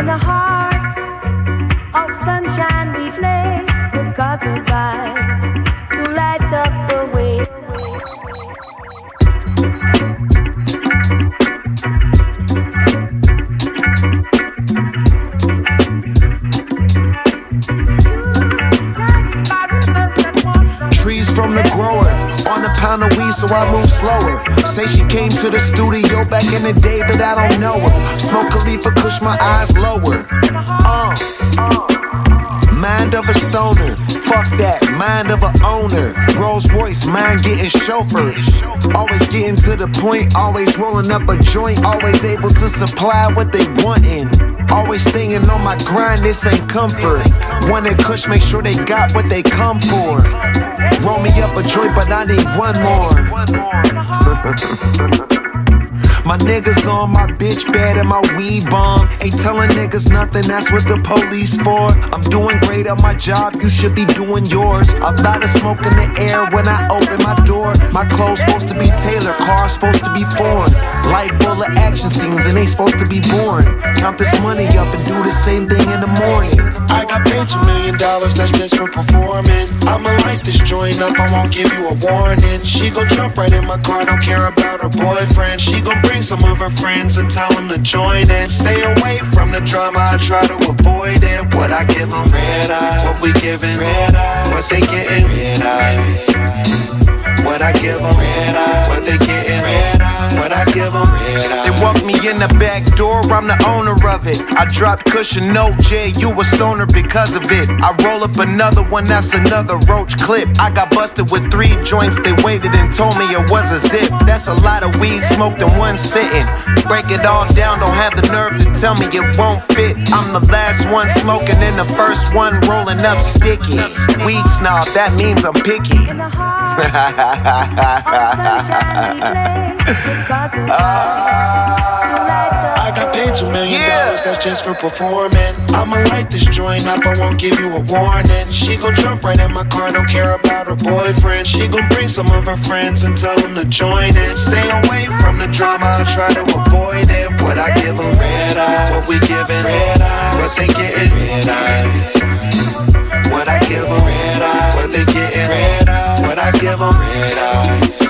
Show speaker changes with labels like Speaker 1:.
Speaker 1: In a heart of sunshine we play with cosmic vibes to light up the way.
Speaker 2: Trees from the grower, on a pound of weed so I move slower. Say she came to the studio back in the day but I don't know her. Smoke a leaf or push my eyes lower. Mind of a stoner, fuck that, mind of a owner. Rolls Royce, mind getting chauffeured. Always getting to the point, always rolling up a joint. Always able to supply what they wantin'. Always staying on my grind, this ain't comfort. Wanted kush, make sure they got what they come for. Roll me up a joint, but I need one more. My niggas on my bitch bed and my weed bomb. Ain't telling niggas nothing, that's what the police for. I'm doing great at my job, you should be doing yours. A lot of smoke in the air when I open my door. My clothes supposed to be tailored, cars supposed to be foreign. Life full of action scenes and ain't supposed to be boring. Count this money up and do the same thing in the morning.
Speaker 3: I got paid $2 million, that's just for performing. I'ma light this joint up, I won't give you a warning. She gon' jump right in my car, don't care about her boyfriend. She gon' bring some of her friends and tell them to join in. Stay away from the drama, I try to avoid it. What I give them, red eyes. What we giving, red eyes. What they getting, red eyes. What I give them, red eyes. What they getting, red eyes. What I give them, red eyes.
Speaker 2: They walk me in the back door, I'm the owner of it. I dropped cushion, no J, you a stoner because of it. I roll up another one, that's another roach clip. I got busted with 3 joints, they waited and told me it was a zip. That's a lot of weed smoked in one sitting. Break it all down, don't have the nerve to tell me it won't fit. I'm the last one smoking and the first one rolling up sticky. Weed snob, that means I'm picky.
Speaker 3: I got paid $2 million, that's just for performing. I'ma light this joint up, I won't give you a warning. She gon' jump right in my car, don't care about her boyfriend. She gon' bring some of her friends and tell them to join in. Stay away from the drama, I try to avoid it. What I give them, red eyes. What we giving, red eyes. What they getting, red eyes. What I give them, red eyes. What they getting, red eyes. What I give them, red eyes.